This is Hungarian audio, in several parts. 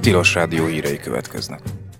Tilos Rádió hírei következnek.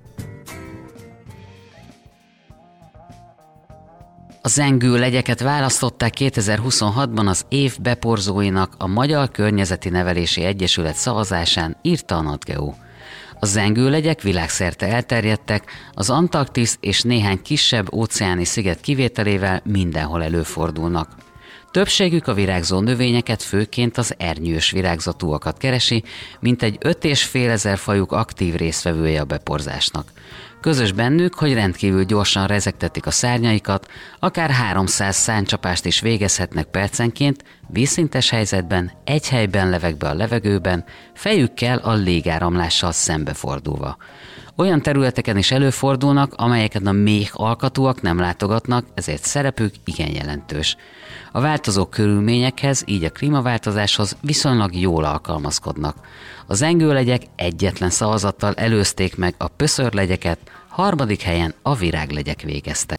A zengő legyeket választották 2026-ban az év beporzóinak a Magyar Környezeti Nevelési Egyesület szavazásán, írta a NatGeo. A zengőlegyek világszerte elterjedtek, az Antarktisz és néhány kisebb óceáni sziget kivételével mindenhol előfordulnak. Többségük a virágzó növényeket, főként az ernyős virágzatúakat keresi, mintegy 5500 fajuk aktív résztvevője a beporzásnak. Közös bennük, hogy rendkívül gyorsan rezegtetik a szárnyaikat, akár 300 szárnycsapást is végezhetnek percenként, vízszintes helyzetben, egy helyben levegve a levegőben, fejükkel a légáramlással szembefordulva. Olyan területeken is előfordulnak, amelyeken a méh alkatúak nem látogatnak, ezért szerepük igen jelentős. A változó körülményekhez, így a klímaváltozáshoz viszonylag jól alkalmazkodnak. A zengőlegyek egyetlen szavazattal előzték meg a pöszörlegyeket, harmadik helyen a viráglegyek végeztek.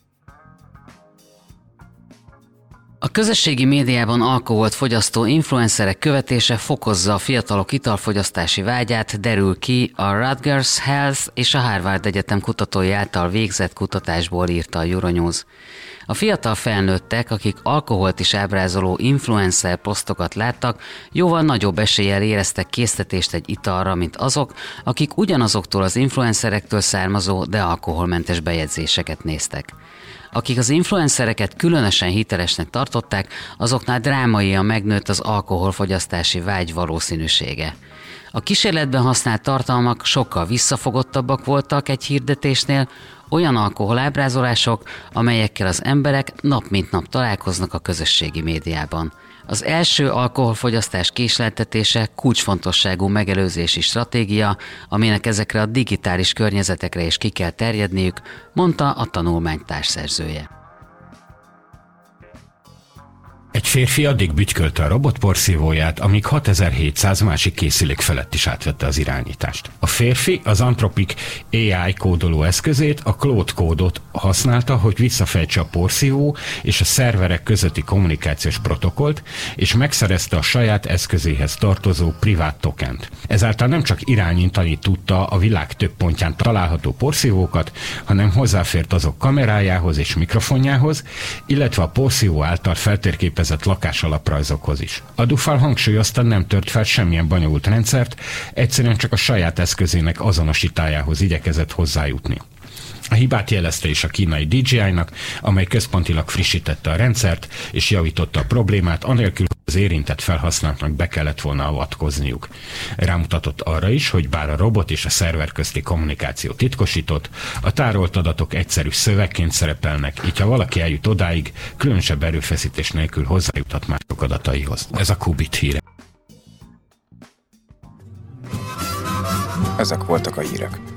A közösségi médiában alkoholt fogyasztó influencerek követése fokozza a fiatalok italfogyasztási vágyát, derül ki a Rutgers Health és a Harvard Egyetem kutatói által végzett kutatásból, írta a Euronews. A fiatal felnőttek, akik alkoholt is ábrázoló influencer posztokat láttak, jóval nagyobb eséllyel éreztek késztetést egy italra, mint azok, akik ugyanazoktól az influencerektől származó, de alkoholmentes bejegyzéseket néztek. Akik az influencereket különösen hitelesnek tartották, azoknál drámaian megnőtt az alkoholfogyasztási vágy valószínűsége. A kísérletben használt tartalmak sokkal visszafogottabbak voltak egy hirdetésnél, olyan alkoholábrázolások, amelyekkel az emberek nap mint nap találkoznak a közösségi médiában. Az első alkoholfogyasztás késleltetése kulcsfontosságú megelőzési stratégia, aminek ezekre a digitális környezetekre is ki kell terjedniük, mondta a tanulmány társszerzője. Egy férfi addig bütykölte a robotporszívóját, amíg 6700 másik készülék felett is átvette az irányítást. A férfi az Anthropic AI kódoló eszközét, a Claude kódot használta, hogy visszafejtse a porszívó és a szerverek közötti kommunikációs protokollt, és megszerezte a saját eszközéhez tartozó privát tokent. Ezáltal nem csak irányítani tudta a világ több pontján található porszívókat, hanem hozzáfért azok kamerájához és mikrofonjához, illetve a porszívó által feltérképezett lakásalaprajzokhoz is. A Dufal hangsúlyozta, nem tört fel semmilyen bonyolult rendszert, egyszerűen csak a saját eszközének azonosítájához igyekezett hozzájutni. A hibát jelezte is a kínai DJI-nak, amely központilag frissítette a rendszert és javította a problémát, anélkül, hogy az érintett felhasználóknak be kellett volna avatkozniuk. Rámutatott arra is, hogy bár a robot és a szerver közti kommunikáció titkosított, a tárolt adatok egyszerű szövegként szerepelnek, így ha valaki eljut odáig, különösebb erőfeszítés nélkül hozzájuthat mások adataihoz. Ez a Qubit híre. Ezek voltak a hírek.